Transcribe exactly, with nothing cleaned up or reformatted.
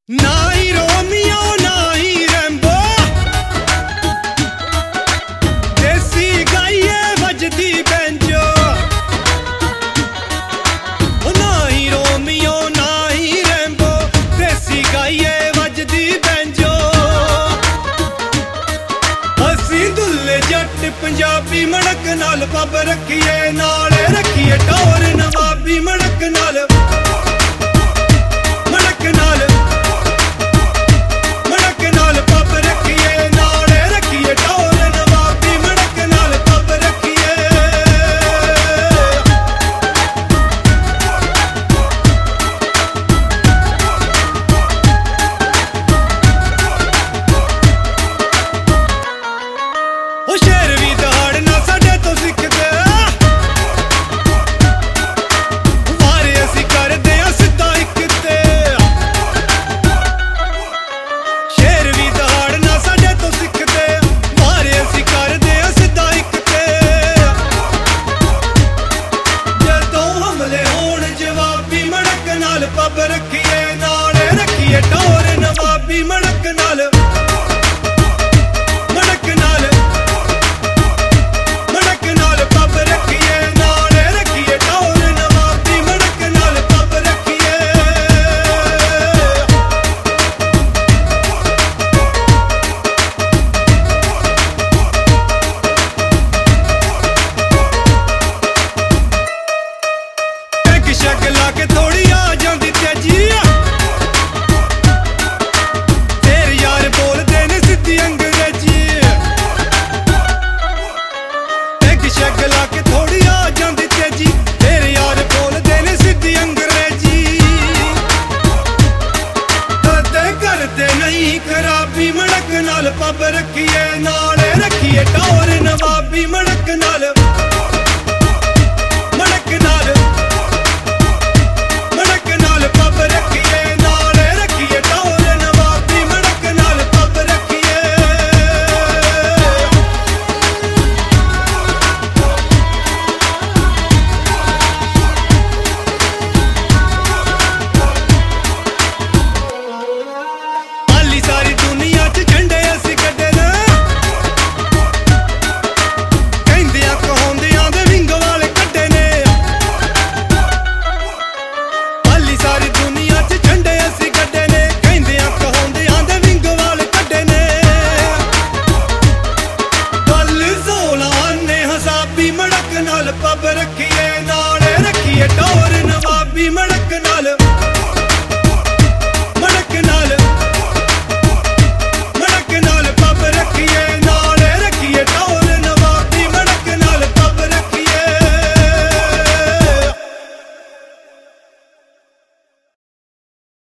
ना ही रोमियो ना ही रैम्बो, देसी गाइए बजदी बैंजो। ना ही रोमियो ना ही रैम्बो, देसी गाइए बजदी बैंजो। असी दुल्ले जट पंजाबी मड़क नाल पब रखिए, नाल रखिए टौर नवाबी मड़क नाल मड़क नाल मड़क नाल पब रखिए, नाल रखिए टौर नवाबी मड़क नाल पब रखिए। ओ शेर भी दहाड़ ना साडे तो सिखदे, वारे असी करदे आ सिद्धा इक ते। शेर भी दहाड़ ना साडे तो सिखदे, वारे असी करदे आ सिद्धा इक ते। जदों हमले होण जवाबी मड़क नाल पब रखिए, नाल रखिए टौर नवाबी मड़क नाल मड़क नाल मड़क नाल पब रखिए, नाल रखिए टौर नवाबी मड़क नाल पब रखिए। पैग शैग ला के थोड़ी आ जांदी तेजी, तेरे यार बोलदे ने सिद्धी अंग्रेजी। पैग शैग ला के थोड़ी आ जांदी तेजी, तेरे यार बोलदे ने सिद्धी अंग्रेजी। कदे करदे नहीं खराबी मड़क नाल पब रखिए, नाल रखिए टौर नवाबी मड़क नाल।